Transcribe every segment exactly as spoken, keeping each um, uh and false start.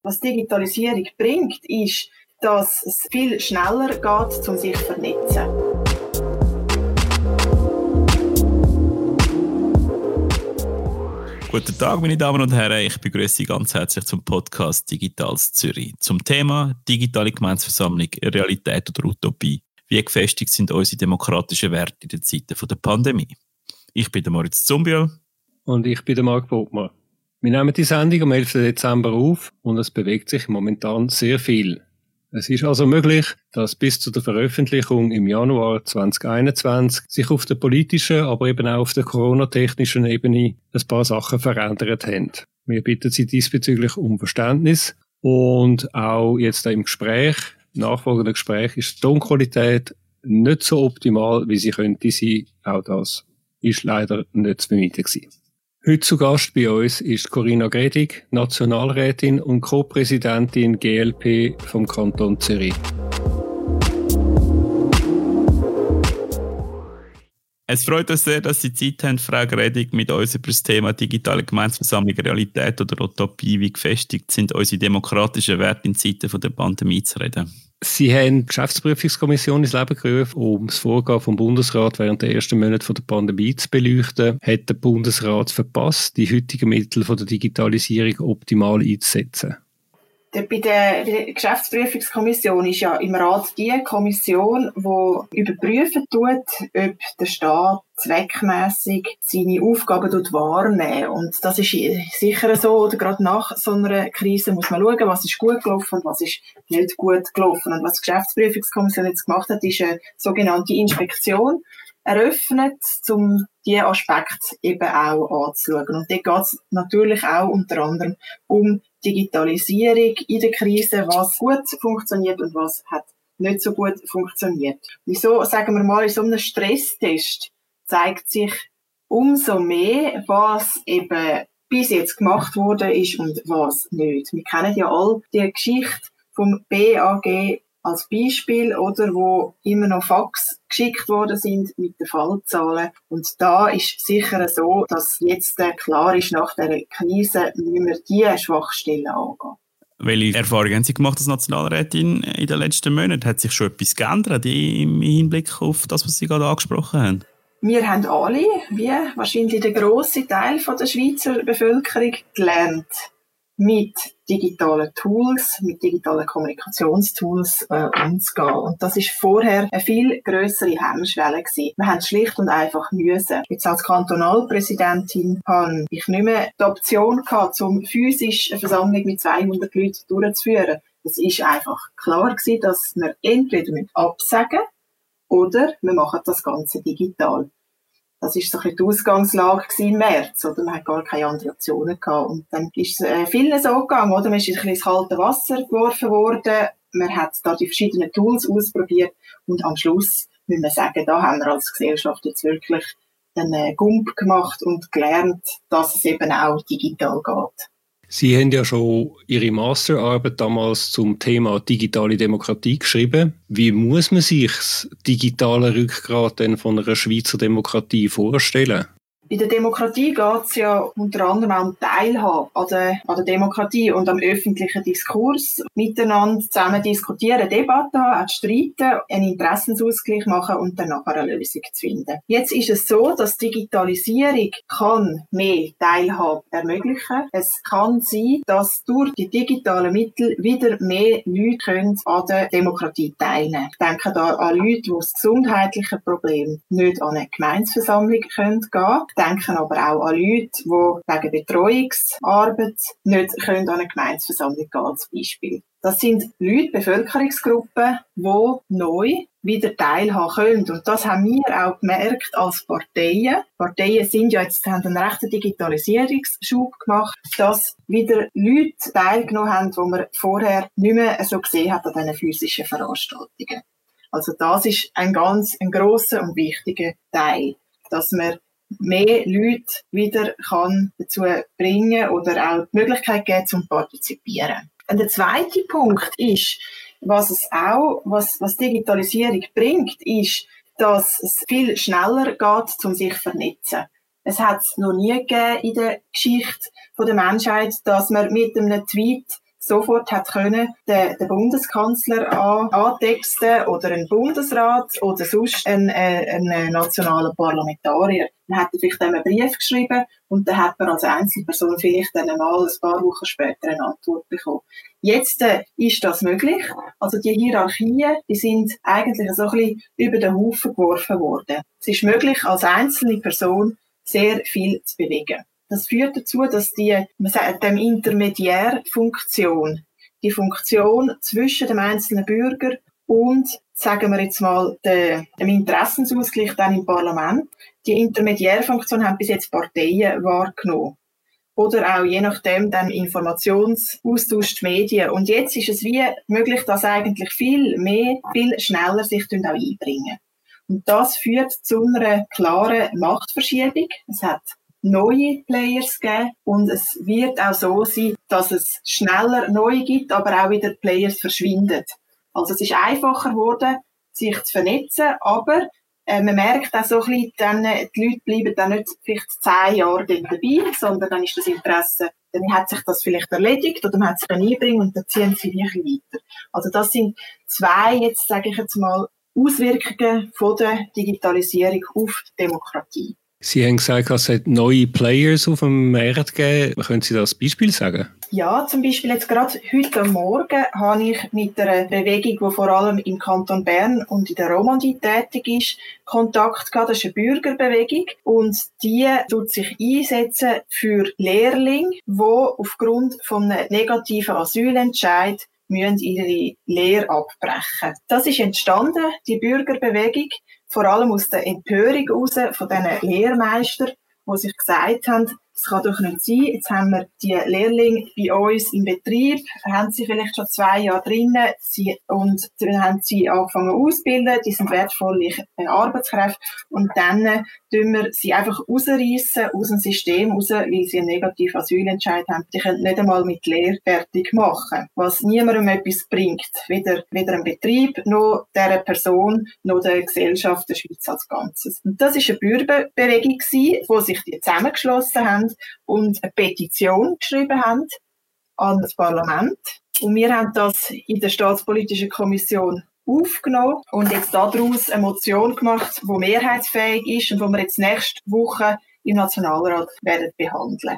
Was Digitalisierung bringt, ist, dass es viel schneller geht, um sich zu vernetzen. Guten Tag, meine Damen und Herren. Ich begrüße Sie ganz herzlich zum Podcast Digitales Zürich. Zum Thema digitale Gemeindeversammlung, Realität oder Utopie. Wie gefestigt sind unsere demokratischen Werte in den Zeiten der Pandemie? Ich bin der Moritz Zumbiel. Und ich bin der Marc Bogmann. Wir nehmen die Sendung am elften Dezember auf und es bewegt sich momentan sehr viel. Es ist also möglich, dass bis zu der Veröffentlichung im Januar zwanzig einundzwanzig sich auf der politischen, aber eben auch auf der coronatechnischen Ebene ein paar Sachen verändert haben. Wir bitten Sie diesbezüglich um Verständnis und auch jetzt im Gespräch, nachfolgenden Gespräch, ist die Tonqualität nicht so optimal, wie sie könnte sein. Auch das ist leider nicht zu vermeiden gewesen. Heute zu Gast bei uns ist Corinna Gredig, Nationalrätin und Co-Präsidentin G L P vom Kanton Zürich. Es freut uns sehr, dass Sie Zeit haben, Frau Gredig, mit uns über das Thema digitale Gemeindeversammlung, Realität oder Utopie, wie gefestigt sind unsere demokratischen Werte in Zeiten der Pandemie zu reden. Sie haben die Geschäftsprüfungskommission ins Leben gerufen, um das Vorgehen vom Bundesrat während der ersten Monate der Pandemie zu beleuchten. Hat der Bundesrat verpasst, die heutigen Mittel der Digitalisierung optimal einzusetzen? Bei der Geschäftsprüfungskommission ist ja im Rat die Kommission, die überprüfen tut, ob der Staat zweckmässig seine Aufgaben wahrnehmen. Und das ist sicher so, oder gerade nach so einer Krise muss man schauen, was ist gut gelaufen und was ist nicht gut gelaufen. Und was die Geschäftsprüfungskommission jetzt gemacht hat, ist eine sogenannte Inspektion eröffnet, um diese Aspekte eben auch anzuschauen. Und dort geht es natürlich auch unter anderem um Digitalisierung in der Krise, was gut funktioniert und was hat nicht so gut funktioniert. Wieso, sagen wir mal, in so einem Stresstest zeigt sich umso mehr, was eben bis jetzt gemacht worden ist und was nicht. Wir kennen ja all die Geschichte vom B A G als Beispiel, oder, wo immer noch Fax geschickt worden sind mit den Fallzahlen. Und da ist sicher so, dass jetzt klar ist, nach dieser Krise müssen wir diese Schwachstellen angehen. Welche Erfahrungen haben Sie gemacht als Nationalrätin in den letzten Monaten? Hat sich schon etwas geändert im Hinblick auf das, was Sie gerade angesprochen haben? Wir haben alle, wie wahrscheinlich der grosse Teil der Schweizer Bevölkerung, gelernt, mit digitalen Tools, mit digitalen Kommunikationstools äh, umzugehen. Und das ist vorher eine viel grössere Hemmschwelle gewesen. Wir haben schlicht und einfach müssen. Jetzt als Kantonalpräsidentin habe ich nicht mehr die Option gehabt, um physisch eine Versammlung mit zweihundert Leuten durchzuführen. Es ist einfach klar gewesen, dass wir entweder absagen oder wir machen das Ganze digital. Das war so ein bisschen die Ausgangslage im März, oder? Man hat gar keine anderen Optionen gehabt. Und dann ist es äh, vielen so gegangen, oder? Man ist ein bisschen ins kalte Wasser geworfen worden. Man hat da die verschiedenen Tools ausprobiert. Und am Schluss müssen wir sagen, da haben wir als Gesellschaft jetzt wirklich einen äh, Gump gemacht und gelernt, dass es eben auch digital geht. Sie haben ja schon Ihre Masterarbeit damals zum Thema digitale Demokratie geschrieben. Wie muss man sich das digitale Rückgrat denn von einer Schweizer Demokratie vorstellen? In der Demokratie geht es ja unter anderem auch um Teilhabe an der, an der Demokratie und am öffentlichen Diskurs. Miteinander zusammen diskutieren, Debatten haben, auch streiten, einen Interessensausgleich machen und dann nachher eine Lösung zu finden. Jetzt ist es so, dass Digitalisierung kann mehr Teilhabe ermöglichen. Es kann sein, dass durch die digitalen Mittel wieder mehr Leute können an der Demokratie teilnehmen. Ich denke da an Leute, die das gesundheitliche Problem nicht an eine Gemeindeversammlung gehen können. Denken aber auch an Leute, die wegen Betreuungsarbeit nicht können an eine Gemeindeversammlung gehen als Beispiel. Das sind Leute, Bevölkerungsgruppen, die neu wieder teilhaben können. Und das haben wir auch gemerkt als Parteien. Parteien sind ja jetzt, haben einen rechten Digitalisierungsschub gemacht, dass wieder Leute teilgenommen haben, die man vorher nicht mehr so gesehen hat an diesen physischen Veranstaltungen. Also das ist ein ganz, ein grosser und wichtiger Teil, dass man mehr Leute wieder kann dazu bringen oder auch die Möglichkeit geben, zum Partizipieren. Und der zweite Punkt ist, was es auch, was, was Digitalisierung bringt, ist, dass es viel schneller geht, um sich zu vernetzen. Es hat es noch nie gegeben in der Geschichte der Menschheit, dass man mit einem Tweet sofort hat können den, den Bundeskanzler an, antexten oder einen Bundesrat oder sonst einen, äh, einen nationalen Parlamentarier. Dann hat er vielleicht einen Brief geschrieben und dann hat man als Einzelperson vielleicht dann mal ein paar Wochen später eine Antwort bekommen. Jetzt äh, ist das möglich. Also die Hierarchien, die sind eigentlich so ein bisschen über den Haufen geworfen worden. Es ist möglich, als einzelne Person sehr viel zu bewegen. Das führt dazu, dass die, man sagt, dem Intermediärfunktion, die Funktion zwischen dem einzelnen Bürger und, sagen wir jetzt mal, dem Interessensausgleich dann im Parlament, die Intermediärfunktion haben bis jetzt Parteien wahrgenommen. Oder auch je nachdem dann Informationsaustausch, die Medien. Und jetzt ist es wie möglich, dass eigentlich viel mehr, viel schneller sich auch einbringen. Und das führt zu einer klaren Machtverschiebung. Es hat neue Players geben und es wird auch so sein, dass es schneller neue gibt, aber auch wieder Players verschwinden. Also es ist einfacher geworden, sich zu vernetzen, aber äh, man merkt auch so ein bisschen, dann, die Leute bleiben dann nicht vielleicht zehn Jahre dabei, sondern dann ist das Interesse, dann hat sich das vielleicht erledigt oder man hat sich dann einbringen und dann ziehen sie wirklich weiter. Also das sind zwei, jetzt sage ich jetzt mal, Auswirkungen von der Digitalisierung auf die Demokratie. Sie haben gesagt, es hat neue Players auf dem Markt gegeben. Können Sie das Beispiel sagen? Ja, zum Beispiel jetzt gerade heute Morgen habe ich mit einer Bewegung, die vor allem im Kanton Bern und in der Romandie tätig ist, Kontakt gehabt. Das ist eine Bürgerbewegung und die tut sich einsetzen für Lehrlinge, die aufgrund von einem negativen Asylentscheid müssen ihre Lehre abbrechen. Das ist entstanden, die Bürgerbewegung, vor allem aus der Empörung heraus von diesen Lehrmeistern, die sich gesagt haben, es kann doch nicht sein, jetzt haben wir die Lehrlinge bei uns im Betrieb, haben sie vielleicht schon zwei Jahre drinnen sie, und dann haben sie angefangen auszubilden, die sind wertvolle Arbeitskräfte und dann äh, tun wir sie einfach rausreissen aus dem System raus, weil sie einen negativen Asylentscheid haben. Die können nicht einmal mit Lehre fertig machen, was niemandem etwas bringt, weder, weder einem Betrieb, noch dieser Person, noch der Gesellschaft der Schweiz als Ganzes. Und das war eine Bürgerbewegung, wo sich die zusammengeschlossen haben und eine Petition geschrieben haben an das Parlament. Und wir haben das in der Staatspolitischen Kommission aufgenommen und jetzt daraus eine Motion gemacht, die mehrheitsfähig ist und die wir jetzt nächste Woche im Nationalrat werden behandeln.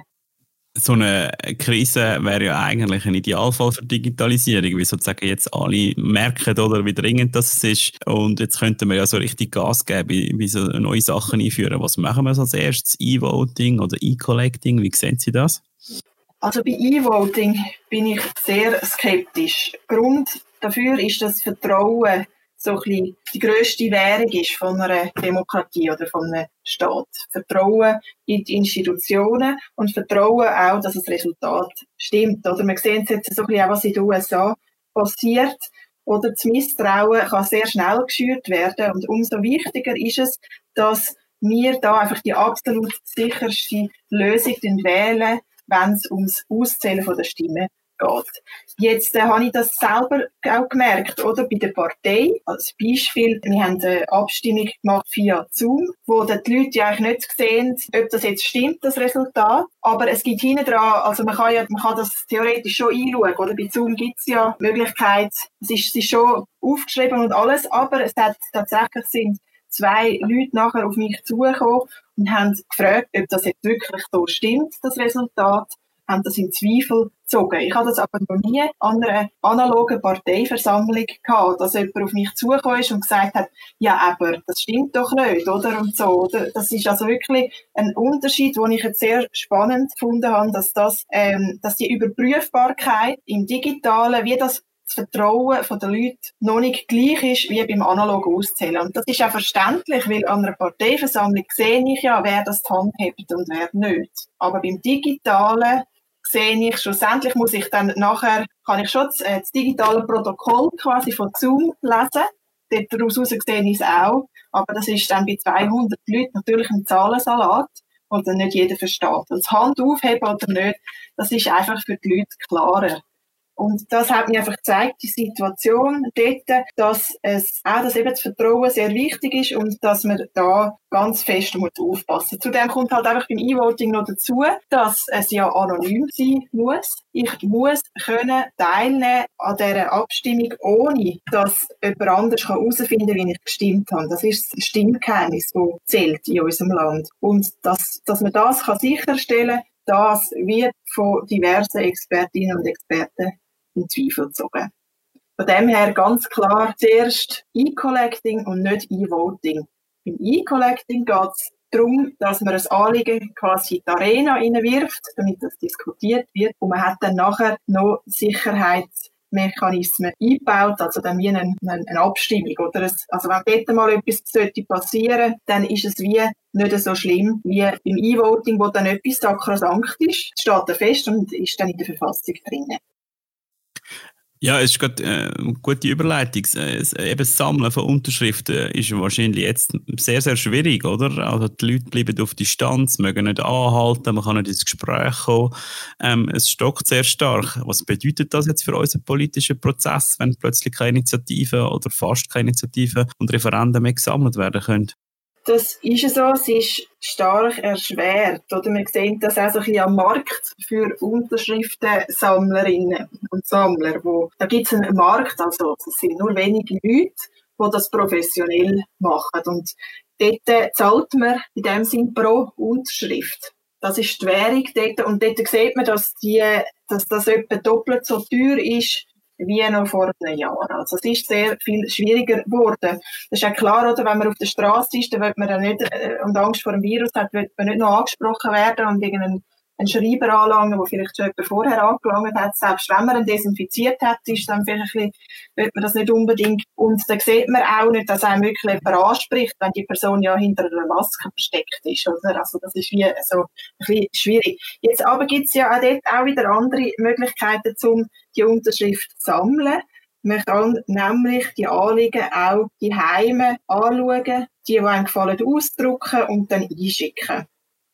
So eine Krise wäre ja eigentlich ein Idealfall für Digitalisierung, wie sozusagen jetzt alle merken, oder wie dringend das ist. Und jetzt könnten wir ja so richtig Gas geben, wie so neue Sachen einführen. Was machen wir als erstes? E-Voting oder E-Collecting? Wie sehen Sie das? Also bei E-Voting bin ich sehr skeptisch. Grund dafür ist das Vertrauen so ein bisschen die grösste Währung ist von einer Demokratie oder von einem Staat. Vertrauen in die Institutionen und Vertrauen auch, dass das Resultat stimmt. Oder wir sehen jetzt so ein bisschen auch, was in den U S A passiert. Oder das Misstrauen kann sehr schnell geschürt werden. Und umso wichtiger ist es, dass wir da einfach die absolut sicherste Lösung wählen, wenn es ums Auszählen der Stimmen geht. Jetzt äh, habe ich das selber auch gemerkt, oder? Bei der Partei. Als Beispiel, wir haben eine Abstimmung gemacht via Zoom, wo die Leute ja eigentlich nicht sehen, ob das jetzt stimmt, das Resultat. Aber es gibt hinten dran, also man kann ja, man kann das theoretisch schon einschauen, oder? Bei Zoom gibt es ja die Möglichkeit, es ist, es ist schon aufgeschrieben und alles, aber es hat tatsächlich sind zwei Leute nachher auf mich zugekommen und haben gefragt, ob das jetzt wirklich so stimmt, das Resultat. Haben das in Zweifel gezogen. Ich habe das aber noch nie an einer analogen Parteiversammlung gehabt, dass jemand auf mich zugekommen ist und gesagt hat, ja, aber das stimmt doch nicht, oder? Und so, oder? Das ist also wirklich ein Unterschied, den ich jetzt sehr spannend gefunden habe, dass das, ähm, dass die Überprüfbarkeit im Digitalen, wie das das Vertrauen der Leute noch nicht gleich ist wie beim analogen Auszählen. Und das ist auch verständlich, weil an einer Parteiversammlung sehe ich ja, wer das handhabt und wer nicht. Aber beim Digitalen sehe ich, schlussendlich muss ich dann nachher, kann ich schon das, äh, das digitale Protokoll quasi von Zoom lesen. Daraus sehe ich es auch. Aber das ist dann bei zweihundert Leuten natürlich ein Zahlensalat, und dann nicht jeder versteht. Und das Hand aufheben oder nicht, das ist einfach für die Leute klarer. Und das hat mir einfach gezeigt, die Situation dort, dass es auch, dass eben das Vertrauen sehr wichtig ist und dass man da ganz fest muss aufpassen. Zudem kommt halt einfach beim E-Voting noch dazu, dass es ja anonym sein muss. Ich muss können teilnehmen an dieser Abstimmung, ohne dass jemand anders herausfinden kann, wie ich gestimmt habe. Das ist das Stimmgeheimnis, das zählt in unserem Land. Und dass, dass man das kann sicherstellen kann, das wird von diversen Expertinnen und Experten in Zweifel gezogen. Von dem her ganz klar zuerst E-Collecting und nicht E-Voting. Beim E-Collecting geht es darum, dass man ein Anliegen quasi in die Arena hineinwirft, damit das diskutiert wird. Und man hat dann nachher noch Sicherheitsmechanismen eingebaut, also dann wie eine, eine Abstimmung. Oder ein, also wenn dort mal etwas sollte passieren, dann ist es wie nicht so schlimm wie beim E-Voting, wo dann etwas sakrosankt ist, steht da fest und ist dann in der Verfassung drin. Ja, es ist gerade äh, eine gute Überleitung. Äh, eben das Sammeln von Unterschriften ist wahrscheinlich jetzt sehr, sehr schwierig, oder? Also die Leute bleiben auf Distanz, mögen nicht anhalten, man kann nicht ins Gespräch kommen. Ähm, es stockt sehr stark. Was bedeutet das jetzt für unseren politischen Prozess, wenn plötzlich keine Initiativen oder fast keine Initiativen und Referenden mehr gesammelt werden können? Das ist so, es ist stark erschwert. Oder wir sehen das auch so ein bisschen am Markt für Unterschriftensammlerinnen und Sammler. Wo, da gibt es einen Markt, also es sind nur wenige Leute, die das professionell machen. Und dort zahlt man in dem Sinn pro Unterschrift. Das ist die Währung dort. Und dort sieht man, dass, die, dass das etwa doppelt so teuer ist wie noch vor einem Jahr. Also es ist sehr viel schwieriger geworden. Das ist ja klar, oder? Wenn man auf der Straße ist, dann will man ja nicht, äh, und Angst vor dem Virus hat, will man nicht noch angesprochen werden und irgendeinen einen Schreiber anlangen, der vielleicht schon jemand vorher angelangt hat. Selbst wenn man ihn desinfiziert hat, ist dann vielleicht ein bisschen, will man das nicht unbedingt. Und dann sieht man auch nicht, dass einem wirklich jemand anspricht, wenn die Person ja hinter einer Maske versteckt ist, oder? Also das ist wie so ein bisschen schwierig. Jetzt aber gibt es ja auch dort auch wieder andere Möglichkeiten, um die Unterschrift zu sammeln. Man kann nämlich die Anliegen auch die Heime anschauen, die, die einem gefallen, ausdrucken und dann einschicken.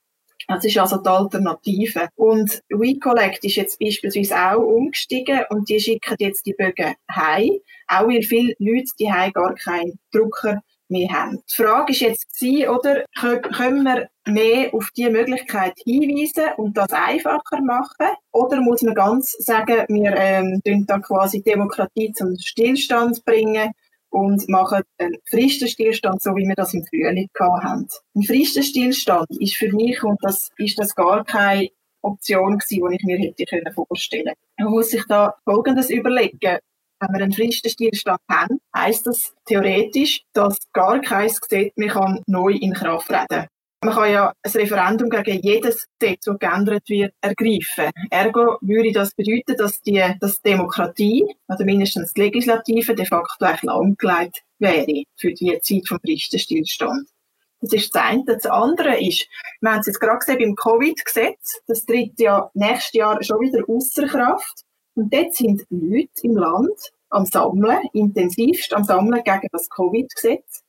Das ist also die Alternative. Und WeCollect ist jetzt beispielsweise auch umgestiegen und die schicken jetzt die Bögen heim, auch weil viele Leute die heim gar keinen Drucker mehr haben. Die Frage ist jetzt gewesen, oder, können wir mehr auf diese Möglichkeit hinweisen und das einfacher machen? Oder muss man ganz sagen, wir ähm, tun da quasi Demokratie zum Stillstand bringen und machen einen Fristenstillstand, so wie wir das im Frühling hatten. Ein Fristenstillstand ist für mich, und das ist das gar keine Option gewesen, die ich mir hätte vorstellen können. Man muss sich da Folgendes überlegen. Wenn wir einen Fristenstillstand haben, heisst das theoretisch, dass gar kein Gesetz mehr kann neu in Kraft treten kann. Man kann ja ein Referendum gegen jedes Gesetz, das geändert wird, ergreifen. Ergo würde das bedeuten, dass die dass Demokratie, oder mindestens die Legislative, de facto eigentlich lahmgelegt wäre für die Zeit vom Fristenstillstand. Das ist das eine. Das andere ist, wir haben es jetzt gerade gesehen beim Covid-Gesetz, das tritt ja nächstes Jahr schon wieder ausser Kraft. Und dort sind Leute im Land am Sammeln, intensivst am Sammeln gegen das Covid-Gesetz.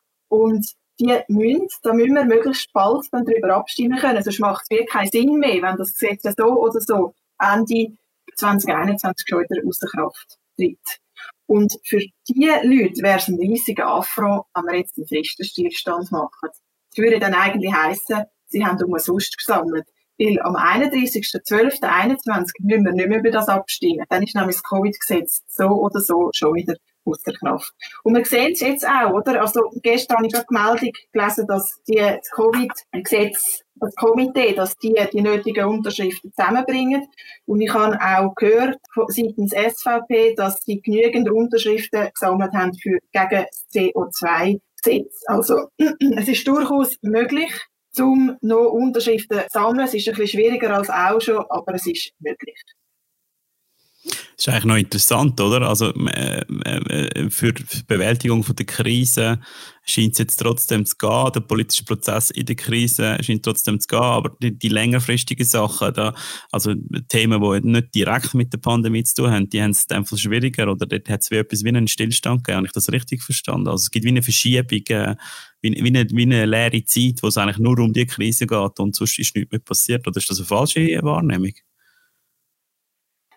Und die müssen, da müssen wir möglichst bald dann darüber abstimmen können. Sonst macht es wirklich keinen Sinn mehr, wenn das Gesetz so oder so Ende zwanzig einundzwanzig schon wieder aus der Kraft tritt. Und für diese Leute wäre es ein riesiger Affront, wenn wir jetzt einen Fristenstillstand machen. Das würde dann eigentlich heissen, sie haben umsonst gesammelt. Weil am einunddreißigsten zwölften einundzwanzig müssen wir nicht mehr über das abstimmen. Dann ist nämlich das Covid-Gesetz so oder so schon wieder aus der Kraft. Und wir sehen es jetzt auch, oder? Also, gestern habe ich gerade die Meldung gelesen, dass die, das Covid-Gesetz, das Komitee, dass die die nötigen Unterschriften zusammenbringen. Und ich habe auch gehört, seitens S V P, dass sie genügend Unterschriften gesammelt haben für, gegen das C O zwei Gesetz. Also, es ist durchaus möglich, um noch Unterschriften zu sammeln. Es ist ein bisschen schwieriger als auch schon, aber es ist möglich. Das ist eigentlich noch interessant, oder? Also äh, äh, für die Bewältigung von der Krise scheint es jetzt trotzdem zu gehen. Der politische Prozess in der Krise scheint trotzdem zu gehen, aber die, die längerfristigen Sachen, da, also Themen, die nicht direkt mit der Pandemie zu tun haben, die haben es einfach schwieriger, oder dort hat es wie etwas wie einen Stillstand gegeben. Habe ich das richtig verstanden? Also es gibt wie eine Verschiebung, äh, wie, wie, eine, wie eine leere Zeit, wo es eigentlich nur um die Krise geht und sonst ist nichts mehr passiert. Oder ist das eine falsche Wahrnehmung?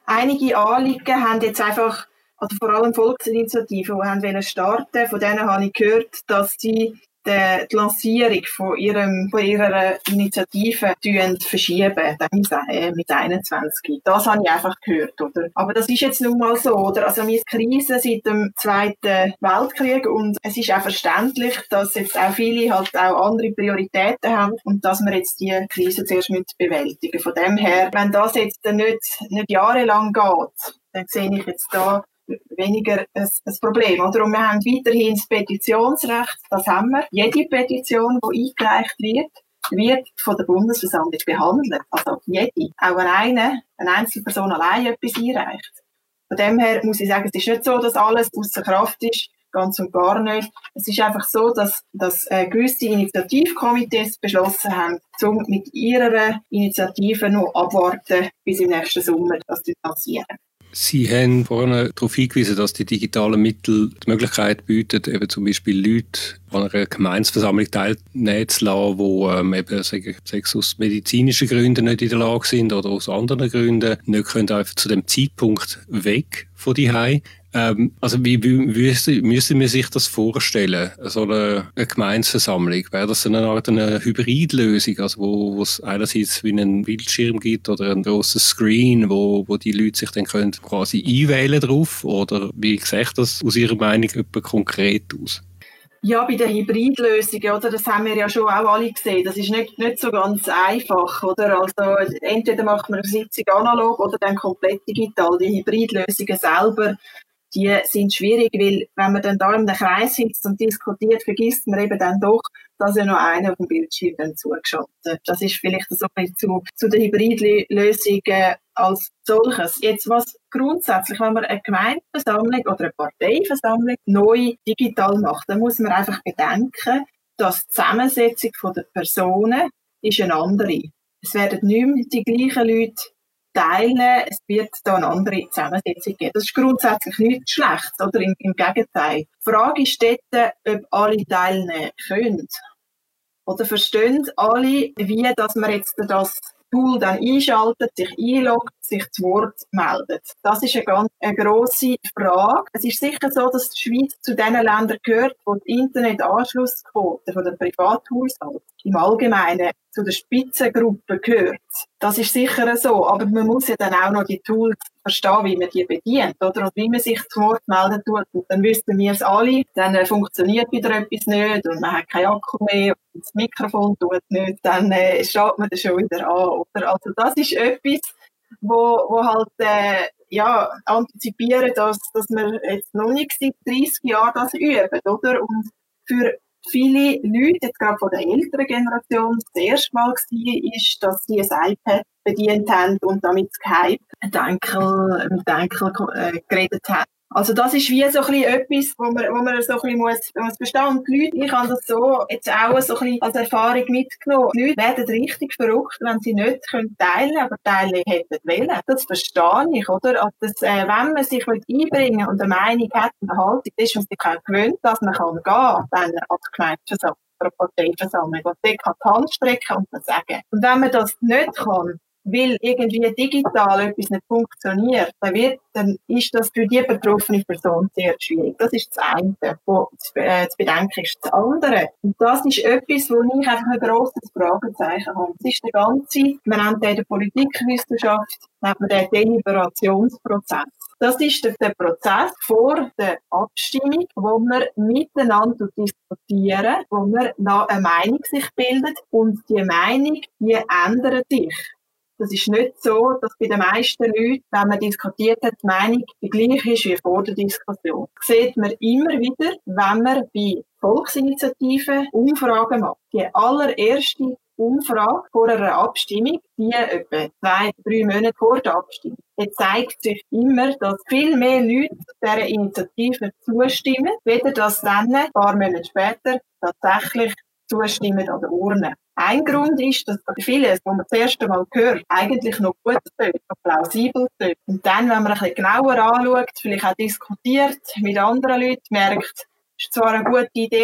Einige Anliegen haben jetzt einfach, also vor allem Volksinitiativen, die haben wollen starten, von denen habe ich gehört, dass sie die, die Lancierung von, ihrem, von ihrer Initiative verschieben, mit einundzwanzig. Das habe ich einfach gehört, oder? Aber das ist jetzt nun mal so, oder? Also wir haben Krise seit dem Zweiten Weltkrieg und es ist auch verständlich, dass jetzt auch viele halt auch andere Prioritäten haben und dass wir jetzt die Krise zuerst bewältigen müssen. Von dem her, wenn das jetzt nicht, nicht jahrelang geht, dann sehe ich jetzt da weniger ein, ein Problem. Oder? Und wir haben weiterhin das Petitionsrecht, das haben wir. Jede Petition, die eingereicht wird, wird von der Bundesversammlung behandelt. Also jede. Auch wenn eine, eine Einzelperson allein etwas einreicht. Von dem her muss ich sagen, es ist nicht so, dass alles außer Kraft ist. Ganz und gar nicht. Es ist einfach so, dass, dass äh, gewisse Initiativkomitees beschlossen haben, um mit ihrer Initiative noch abwarten, bis im nächsten Sommer das passieren. Sie haben vorhin darauf hingewiesen, dass die digitalen Mittel die Möglichkeit bieten, eben zum Beispiel Leute an einer Gemeinsversammlung teilnehmen zu lassen, die ähm, eben sagen, aus medizinischen Gründen nicht in der Lage sind oder aus anderen Gründen nicht können einfach zu dem Zeitpunkt weg von die Hause. Ähm, also wie müssen, müssen wir sich das vorstellen, so eine, eine Gemeinsversammlung? Wäre das eine Art eine Hybridlösung, also wo, wo es einerseits wie einen Bildschirm gibt oder ein grosses Screen, wo, wo die Leute sich dann können quasi einwählen drauf? Oder wie sieht das aus Ihrer Meinung etwa konkret aus? Ja, bei den Hybridlösungen, oder, das haben wir ja schon auch alle gesehen. Das ist nicht, nicht so ganz einfach, oder? Also, entweder macht man eine Sitzung analog oder dann komplett digital. Die Hybridlösungen selber, die sind schwierig, weil wenn man dann da im Kreis sitzt und diskutiert, vergisst man eben dann doch, dass ja noch einer auf dem Bildschirm dann zugeschaltet. Das ist vielleicht so ein bisschen zu, zu den Hybridlösungen als solches. Jetzt was grundsätzlich, wenn man eine Gemeindeversammlung oder eine Parteiversammlung neu digital macht, dann muss man einfach bedenken, dass die Zusammensetzung der Personen ist eine andere. Es werden nicht mehr die gleichen Leute teilen, es wird da eine andere Zusammensetzung geben. Das ist grundsätzlich nichts Schlechtes, oder im, im Gegenteil. Die Frage ist dort, ob alle teilnehmen können. Oder verstehen alle, wie dass man jetzt das Tool dann einschaltet, sich einloggt, sich zu Wort meldet. Das ist eine ganz eine grosse Frage. Es ist sicher so, dass die Schweiz zu den Ländern gehört, wo die Internetanschlussquote von den Privathaushalten im Allgemeinen zu der Spitzengruppe gehört. Das ist sicher so, aber man muss ja dann auch noch die Tools verstehen, wie man die bedient, oder? Und wie man sich zu Wort melden tut. Und dann wüssten wir es alle, dann äh, funktioniert wieder etwas nicht und man hat keinen Akku mehr und das Mikrofon tut nicht, dann äh, schaut man das schon wieder an, oder? Also das ist etwas, wo, wo halt, äh, ja, antizipieren, dass, dass wir jetzt noch nicht seit dreissig Jahren das üben, oder? Und für viele Leute, jetzt gerade von der älteren Generation, das erste Mal war, ist, dass sie ein iPad bedient haben und damit Skype mit Enkel, mit Enkel äh, geredet haben. Also das ist wie so ein bisschen etwas, wo man, wo man so ein bisschen muss, muss verstehen. Und die Leute, ich habe das so jetzt auch so ein bisschen als Erfahrung mitgenommen. Die Leute werden richtig verrückt, wenn sie nicht können teilen, aber teilen hätten wollen. Das verstehe ich, oder? Also das, äh, wenn man sich einbringen will und eine Meinung hat und eine Haltung ist, und sich auch gewöhnt, dass man kann gehen, dann als Gemeindeversammlung oder Parteiversammlung und dort kann die Hand strecken und das sagen. Und wenn man das nicht kann, weil irgendwie digital etwas nicht funktioniert, dann, wird, dann ist das für die betroffene Person sehr schwierig. Das ist das eine, was zu, äh, zu bedenken ist. Das andere, und das ist etwas, wo ich einfach ein grosses Fragezeichen habe. Das ist der ganze, wir nennen den in der Politikwissenschaft, nennt man den Deliberationsprozess. Das ist der, der Prozess vor der Abstimmung, wo wir miteinander diskutieren, wo wir nach eine Meinung sich bildet und die Meinung, die ändert sich. Das ist nicht so, dass bei den meisten Leuten, wenn man diskutiert hat, die Meinung die gleiche ist wie vor der Diskussion. Das sieht man immer wieder, wenn man bei Volksinitiativen Umfragen macht. Die allererste Umfrage vor einer Abstimmung, die etwa zwei, drei Monate vor der Abstimmung. Jetzt zeigt sich immer, dass viel mehr Leute dieser Initiative zustimmen, weder dass dann ein paar Monate später tatsächlich zustimmen an der Urne. Ein Grund ist, dass vieles, was man das erste Mal hört, eigentlich noch gut tönt, noch plausibel tönt. Und dann, wenn man ein bisschen genauer anschaut, vielleicht auch diskutiert mit anderen Leuten, merkt, es ist zwar eine gute Idee,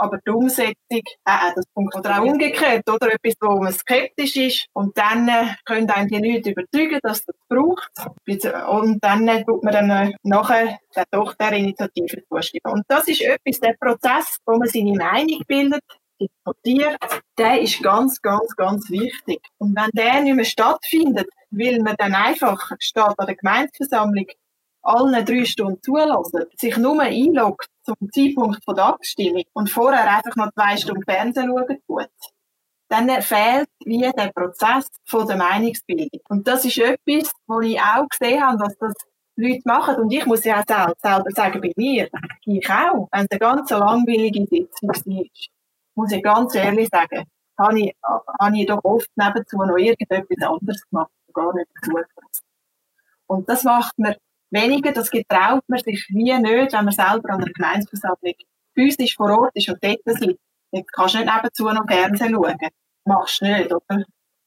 aber die Umsetzung, äh, das funktioniert oder auch umgekehrt, oder etwas, wo man skeptisch ist und dann äh, können einem die Leute überzeugen, dass das braucht und dann äh, tut man dann äh, nachher der doch der Initiative zustimmen. Und das ist etwas, der Prozess, wo man seine Meinung bildet, diskutiert, der ist ganz, ganz, ganz wichtig. Und wenn der nicht mehr stattfindet, weil man dann einfach statt an der Gemeindeversammlung allen drei Stunden zulassen, sich nur einloggt zum Zeitpunkt von der Abstimmung und vorher einfach noch zwei Stunden Fernsehen schauen tut, dann fehlt wie der Prozess von der Meinungsbildung. Und das ist etwas, wo ich auch gesehen habe, dass das Leute machen. Und ich muss ja auch selber sagen, bei mir, ich auch, wenn es eine ganz langweilige Sitzung war, muss ich ganz ehrlich sagen, habe ich, habe ich doch oft nebenzu noch irgendetwas anderes gemacht, gar nicht zugelassen. Und das macht man weniger, das getraut man sich wie nicht, wenn man selber an einer Gemeindeversammlung physisch vor Ort ist und dort sitzt. Jetzt kannst du nicht nebenzu noch Fernsehen schauen. Machst du nicht, oder?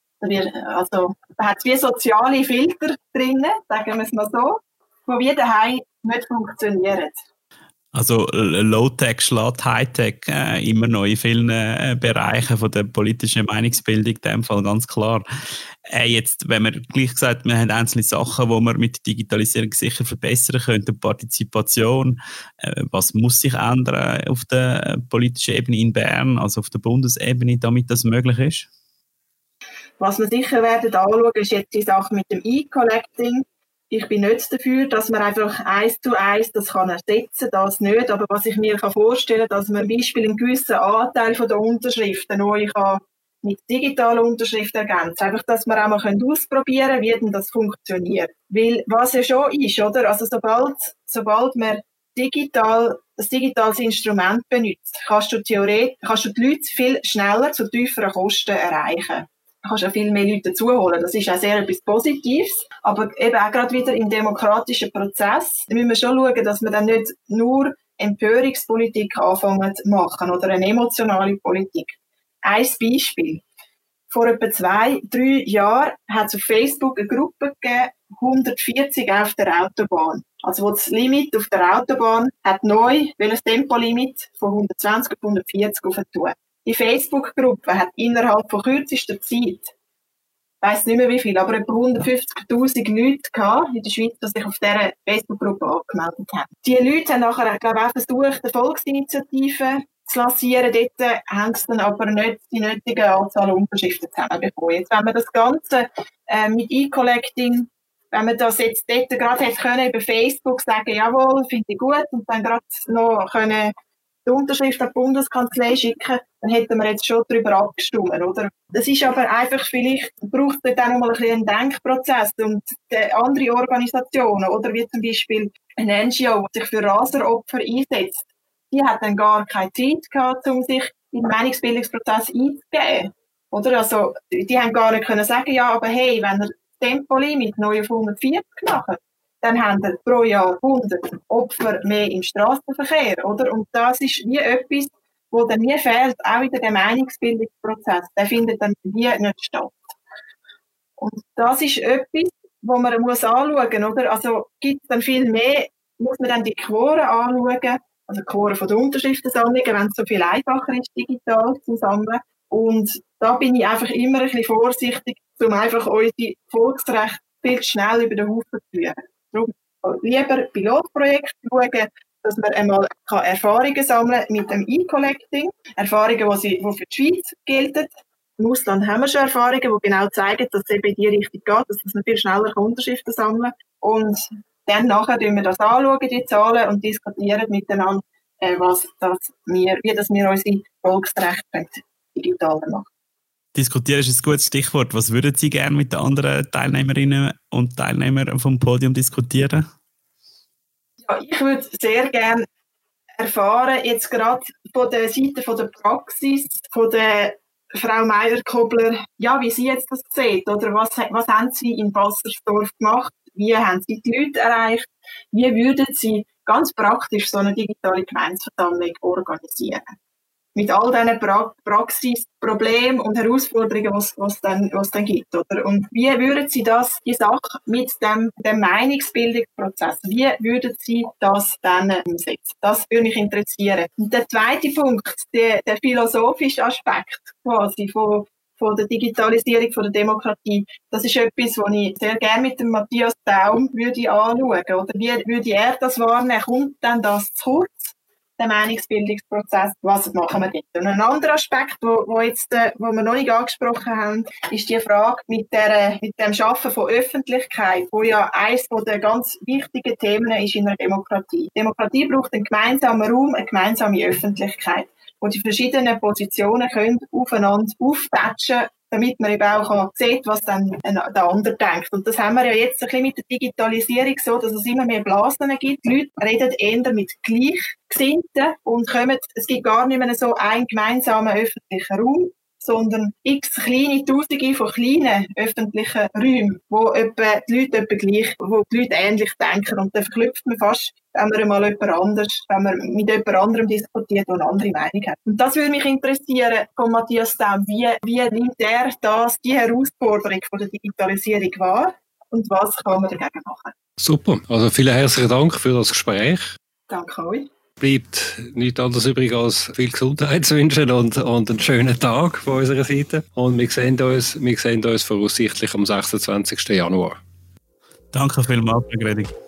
Also, da hat es wie soziale Filter drinnen, sagen wir es mal so, die wie daheim nicht funktionieren. Also Low-Tech schlägt High-Tech äh, immer noch in vielen äh, Bereichen von der politischen Meinungsbildung, in dem Fall ganz klar. Äh, jetzt, wenn wir gleich gesagt, wir haben einzelne Sachen, die wir mit der Digitalisierung sicher verbessern können, Partizipation, äh, was muss sich ändern auf der politischen Ebene in Bern, also auf der Bundesebene, damit das möglich ist? Was wir sicher werden anschauen, ist jetzt die Sache mit dem E-Collecting. Ich bin nicht dafür, dass man einfach eins zu eins das kann ersetzen, das nicht. Aber was ich mir vorstellen kann, dass man zum Beispiel einen gewissen Anteil von der Unterschriften neu kann mit digitalen Unterschriften ergänzen. Einfach, dass wir auch mal ausprobieren können, wie denn das funktioniert. Weil, was ja schon ist, oder? Also, sobald, sobald man digital, das digitales Instrument benutzt, kannst du theoretisch, kannst du die Leute viel schneller zu tieferen Kosten erreichen. Du kannst auch viel mehr Leute dazuholen. Das ist auch sehr etwas Positives. Aber eben auch gerade wieder im demokratischen Prozess müssen wir schon schauen, dass wir dann nicht nur Empörungspolitik anfangen zu machen oder eine emotionale Politik. Ein Beispiel. Vor etwa zwei, drei Jahren hat es auf Facebook eine Gruppe gegeben, hundertvierzig auf der Autobahn. Also wo das Limit auf der Autobahn hat neu, weil das Tempolimit von hundertzwanzig auf hundertvierzig aufgetan. Die Facebook-Gruppe hat innerhalb von kürzester Zeit, ich weiss nicht mehr wie viel, aber etwa hundertfünfzigtausend Leute gehabt in der Schweiz, die sich auf dieser Facebook-Gruppe angemeldet haben. Die Leute haben nachher, glaube ich, auch versucht, eine Volksinitiative zu lancieren. Dort haben sie dann aber nicht die nötige Anzahl Unterschriften zusammenbekommen. Jetzt, wenn man das Ganze äh, mit E-Collecting, wenn man das jetzt dort gerade hätte können, über Facebook sagen, jawohl, finde ich gut, und dann gerade noch können die Unterschrift an die Bundeskanzlei schicken, dann hätten wir jetzt schon darüber abgestimmt, oder? Das ist aber einfach vielleicht, braucht dort auch noch mal ein bisschen einen Denkprozess und die andere Organisationen, oder wie zum Beispiel eine N G O, die sich für Raseropfer einsetzt, die hat dann gar keine Zeit gehabt, um sich in den Meinungsbildungsprozess einzugeben, oder? Also, die haben gar nicht können sagen, ja, aber hey, wenn ihr das Tempolimit neu auf hundertvierzig macht, dann haben wir pro Jahr hundert Opfer mehr im Strassenverkehr, oder? Und das ist wie etwas, wo dann nie fehlt, auch in der Meinungsbildungsprozess. Der findet dann wie nicht statt. Und das ist etwas, wo man muss anschauen, oder? Also, gibt es dann viel mehr, muss man dann die Quoren anschauen, also Quoren von der Unterschriftensammlungen, wenn es so viel einfacher ist, digital zu sammeln. Und da bin ich einfach immer ein bisschen vorsichtig, um einfach unsere Volksrechte viel zu schnell über den Haufen zu führen. Darum lieber Pilotprojekte schauen, dass man einmal Erfahrungen sammeln kann mit dem E-Collecting. Erfahrungen, die, sie, die für die Schweiz gelten. Im Ausland haben wir schon Erfahrungen, die genau zeigen, dass es eben in die Richtung geht, dass man viel schneller Unterschriften sammeln kann. Und dann nachher schauen wir das anschauen, die Zahlen, und diskutieren miteinander, äh, was das wir, wie das wir unsere Volksrechte digital machen. Diskutieren ist ein gutes Stichwort. Was würden Sie gerne mit den anderen Teilnehmerinnen und Teilnehmern vom Podium diskutieren? Ja, ich würde sehr gerne erfahren, jetzt gerade von der Seite von der Praxis, von der Frau Meier-Kobler, ja, wie sie jetzt das sieht, oder was, was haben Sie in Bassersdorf gemacht? Wie haben Sie die Leute erreicht? Wie würden Sie ganz praktisch so eine digitale Gemeindeversammlung organisieren? mit all diesen pra- Praxisproblemen und Herausforderungen, was was dann was dann gibt, oder? Und wie würden Sie das, die Sache mit dem dem Meinungsbildungsprozess, wie würden Sie das dann umsetzen? Das würde mich interessieren. Und der zweite Punkt, der, der philosophische Aspekt quasi von von der Digitalisierung, von der Demokratie. Das ist etwas, was ich sehr gerne mit dem Matthias Daum würde anschauen. Oder wie würde er das wahrnehmen? Kommt dann das zu kurz, der Meinungsbildungsprozess? Was machen wir dort? Und ein anderer Aspekt, wo, wo, jetzt, äh, wo wir noch nicht angesprochen haben, ist die Frage mit, der, mit dem Schaffen von Öffentlichkeit, wo ja eines der ganz wichtigen Themen ist in der Demokratie. Demokratie braucht einen gemeinsamen Raum, eine gemeinsame Öffentlichkeit, wo die verschiedenen Positionen können aufeinander auftatschen, damit man eben auch sieht, was dann der andere denkt. Und das haben wir ja jetzt ein bisschen mit der Digitalisierung so, dass es immer mehr Blasen gibt. Die Leute reden eher mit Gleichgesinnten und kommen, es gibt gar nicht mehr so einen gemeinsamen öffentlichen Raum, sondern x kleine Tausende von kleinen öffentlichen Räumen, wo etwa die Leute etwa gleich, wo die Leute ähnlich denken. Und dann verknüpft man fast, wenn man mal jemand anders, wenn man mit jemand anderem diskutiert, der eine andere Meinung hat. Und das würde mich interessieren von Matthias Daum. Wie, wie nimmt er das, die Herausforderung von der Digitalisierung wahr? Und was kann man dagegen machen? Super. Also vielen herzlichen Dank für das Gespräch. Danke euch. Bleibt nichts anderes übrig als viel Gesundheit zu wünschen und, und einen schönen Tag von unserer Seite. Und wir sehen uns, wir sehen uns voraussichtlich am sechsundzwanzigsten Januar. Danke vielmals, Gredig.